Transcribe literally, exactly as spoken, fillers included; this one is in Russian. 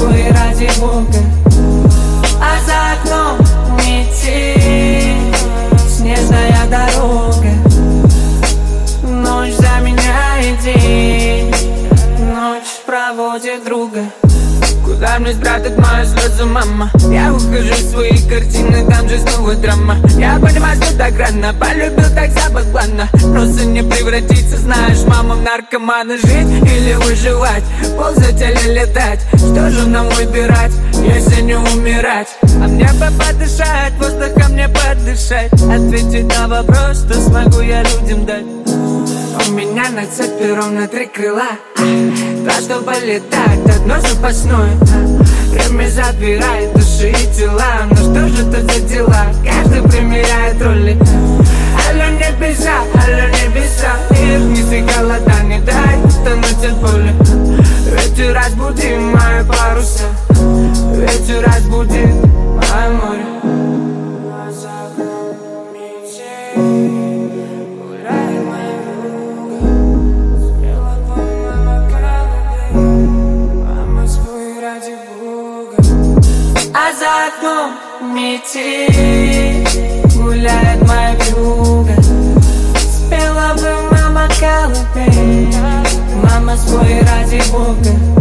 спой ради Бога. А за окном метель, снежная дорога. Ночь заменяет день, ночь проводит друга. Куда мне спрятать мою слезу, мама? Я ухожу в свои картины, там же снова драма. Я понимаю, что так рано, полюбил так заподланно. Просто не превратиться, знаешь, мама, в наркомана. Жить или выживать, ползать или летать? Что же нам выбирать, если не умирать? А мне бы подышать, воздухом мне подышать, ответить на вопрос, что смогу я людям дать. У меня на цепи ровно три крыла, два, чтобы летать, одно запасное. Время забирает души и тела, но что же это за дела? Каждый примеряет роли. Алло, небеса, алло, небеса, мир вниз и холода, не дай тонуть от боли. Ветер разбуди мои паруса, ветер разбуди мое море. А за окном метель, гуляет моя вьюга. Спела бы мама колыбель, мама, спой ради Бога.